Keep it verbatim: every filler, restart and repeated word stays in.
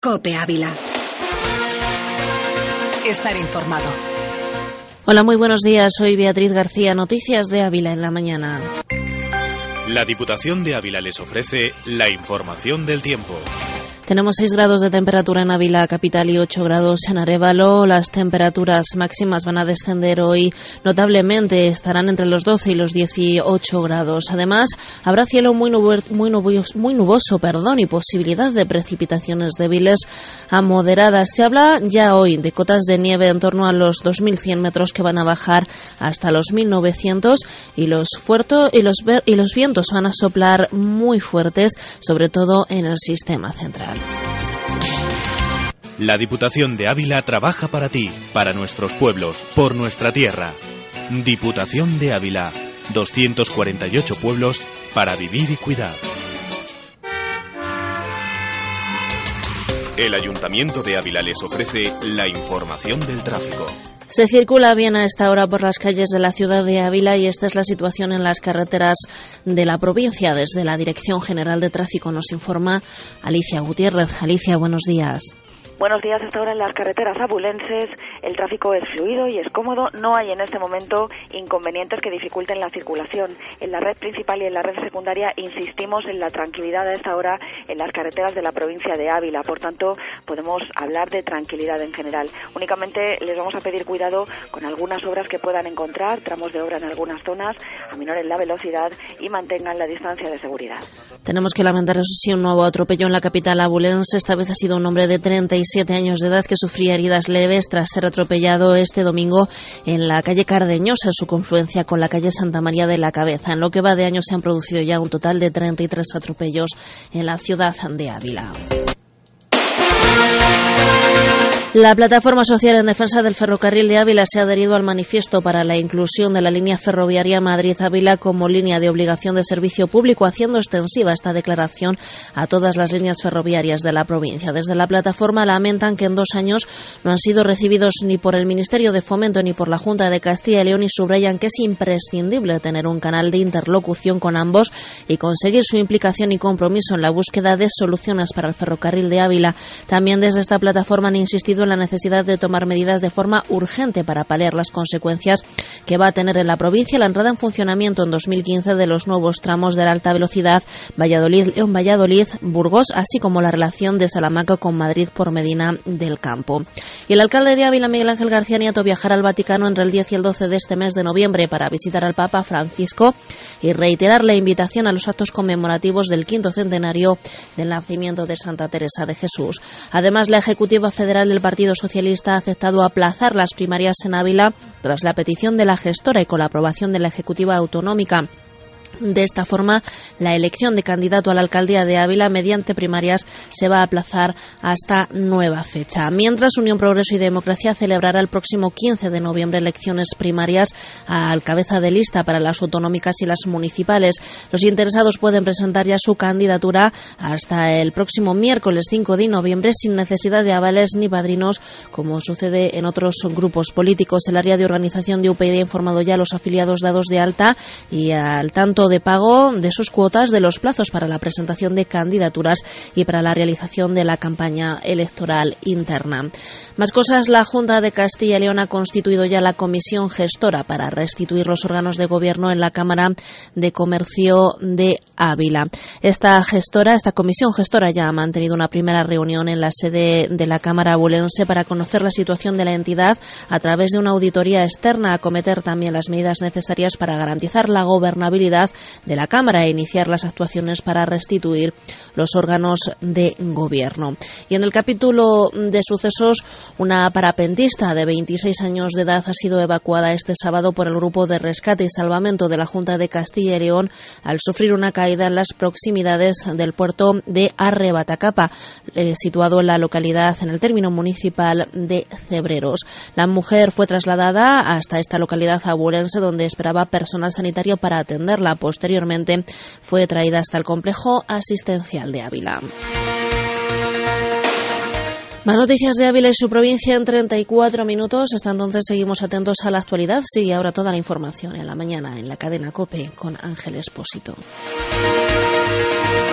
COPE Ávila. Estar informado. Hola, muy buenos días. Soy Beatriz García. Noticias de Ávila en la mañana. La Diputación de Ávila les ofrece la información del tiempo. Tenemos seis grados de temperatura en Ávila capital y ocho grados en Arévalo. Las temperaturas máximas van a descender hoy notablemente, estarán entre los doce y los dieciocho grados. Además, habrá cielo muy nuboso, muy nuboso, muy nuboso perdón, y posibilidad de precipitaciones débiles a moderadas. Se habla ya hoy de cotas de nieve en torno a los dos mil cien metros que van a bajar hasta los mil novecientos y los, fuerto, y, los, y los vientos van a soplar muy fuertes, sobre todo en el sistema central. La Diputación de Ávila trabaja para ti, para nuestros pueblos, por nuestra tierra. Diputación de Ávila, doscientos cuarenta y ocho pueblos para vivir y cuidar. El Ayuntamiento de Ávila les ofrece la información del tráfico. Se circula bien a esta hora por las calles de la ciudad de Ávila y esta es la situación en las carreteras de la provincia. Desde la Dirección General de Tráfico nos informa Alicia Gutiérrez. Alicia, buenos días. Buenos días. Hasta ahora en las carreteras abulenses el tráfico es fluido y es cómodo. No hay en este momento inconvenientes que dificulten la circulación. En la red principal y en la red secundaria insistimos en la tranquilidad a esta hora en las carreteras de la provincia de Ávila. Por tanto, podemos hablar de tranquilidad en general. Únicamente les vamos a pedir cuidado con algunas obras que puedan encontrar, tramos de obra en algunas zonas, aminoren la velocidad y mantengan la distancia de seguridad. Tenemos que lamentar, eso sí, un nuevo atropello en la capital abulense. Esta vez ha sido un hombre de treinta y siete años de edad que sufría heridas leves tras ser atropellado este domingo en la calle Cardeñosa, en su confluencia con la calle Santa María de la Cabeza. En lo que va de año se han producido ya un total de treinta y tres atropellos en la ciudad de Ávila. La Plataforma Social en Defensa del Ferrocarril de Ávila se ha adherido al manifiesto para la inclusión de la línea ferroviaria Madrid-Ávila como línea de obligación de servicio público, haciendo extensiva esta declaración a todas las líneas ferroviarias de la provincia. Desde la plataforma lamentan que en dos años no han sido recibidos ni por el Ministerio de Fomento ni por la Junta de Castilla y León y subrayan que es imprescindible tener un canal de interlocución con ambos y conseguir su implicación y compromiso en la búsqueda de soluciones para el ferrocarril de Ávila. También desde esta plataforma han insistido en la necesidad de tomar medidas de forma urgente para paliar las consecuencias que va a tener en la provincia la entrada en funcionamiento en dos mil quince de los nuevos tramos de la alta velocidad Valladolid-León, Valladolid-Burgos, así como la relación de Salamanca con Madrid por Medina del Campo. Y el alcalde de Ávila, Miguel Ángel García Nieto, viajará al Vaticano entre el diez y el doce de este mes de noviembre para visitar al Papa Francisco y reiterar la invitación a los actos conmemorativos del quinto centenario del nacimiento de Santa Teresa de Jesús. Además, la Ejecutiva Federal del Partido Socialista ha aceptado aplazar las primarias en Ávila tras la petición de la gestora y con la aprobación de la Ejecutiva Autonómica. De esta forma, la elección de candidato a la alcaldía de Ávila mediante primarias se va a aplazar hasta nueva fecha. Mientras, Unión Progreso y Democracia celebrará el próximo quince de noviembre elecciones primarias al cabeza de lista para las autonómicas y las municipales. Los interesados pueden presentar ya su candidatura hasta el próximo miércoles cinco de noviembre sin necesidad de avales ni padrinos, como sucede en otros grupos políticos. El área de organización de U P yD ha informado ya a los afiliados dados de alta y al tanto de pago de sus cuotas de los plazos para la presentación de candidaturas y para la realización de la campaña electoral interna. Más cosas, la Junta de Castilla y León ha constituido ya la comisión gestora para restituir los órganos de gobierno en la Cámara de Comercio de Ávila. Esta gestora, esta comisión gestora ya ha mantenido una primera reunión en la sede de la Cámara abulense para conocer la situación de la entidad a través de una auditoría externa, acometer también las medidas necesarias para garantizar la gobernabilidad de la Cámara e iniciar las actuaciones para restituir los órganos de gobierno. Y en el capítulo de sucesos, una parapentista de veintiséis años de edad ha sido evacuada este sábado por el Grupo de Rescate y Salvamento de la Junta de Castilla y León al sufrir una caída en las proximidades del puerto de Arrebatacapa, eh, situado en la localidad, en el término municipal de Cebreros. La mujer fue trasladada hasta esta localidad abulense, donde esperaba personal sanitario para atenderla. Posteriormente fue traída hasta el complejo asistencial de Ávila. Más noticias de Ávila y su provincia en treinta y cuatro minutos. Hasta entonces seguimos atentos a la actualidad. Sigue ahora toda la información en la mañana en la cadena COPE con Ángel Espósito.